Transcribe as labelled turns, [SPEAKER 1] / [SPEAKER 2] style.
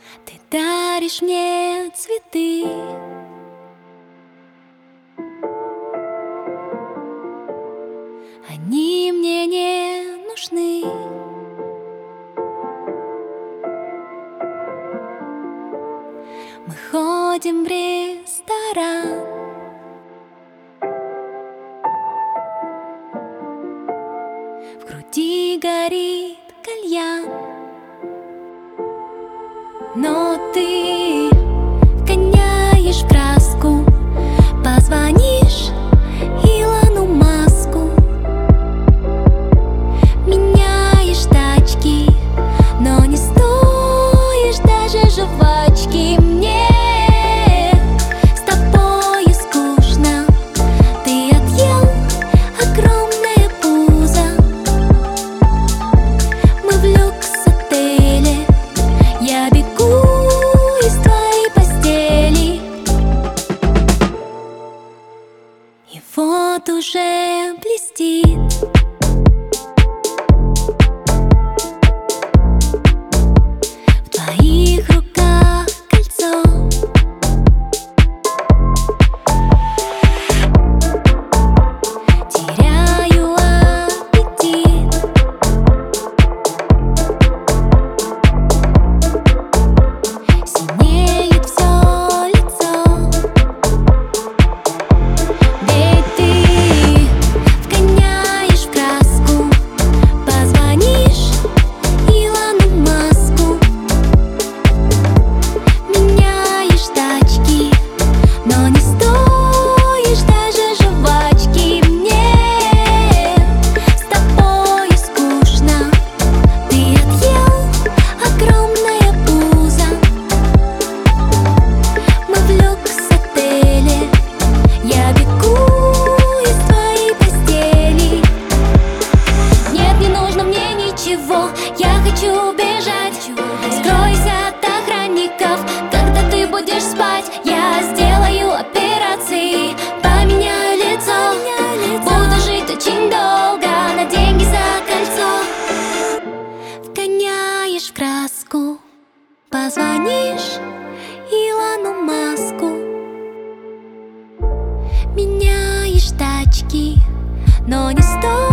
[SPEAKER 1] Ты даришь мне цветы, они мне не нужны. Мы ходим в ресторан, в груди горит кальян, но ты вгоняешь в краску, позвонишь Илону Маску, меняешь тачки, но не стоишь даже жвачки. Мне с тобою скучно, ты отъел огромное пузо. Мы в люкс-отеле, я бегу из твоей постели. И вот уже блестит в твоих руках кольцо. Теряю аппетит, синеет все лицо. Ведь ты вгоняешь в краску, позвонишь Илону Маску, меняешь тачки, но не стоишь даже жвачки. Мне с тобою скучно, ты отъел огромное пузо. Мы в люкс-отеле, я бегу из твоей постели. Нет, не нужно мне ничего, я хочу бежать. Скройся от охранников, когда ты будешь спать. Я сделаю операции, поменяю лицо. Буду жить очень долго на деньги за кольцо. Вгоняешь в краску, позвонишь Илону Маску, меняешь тачки, но не стоит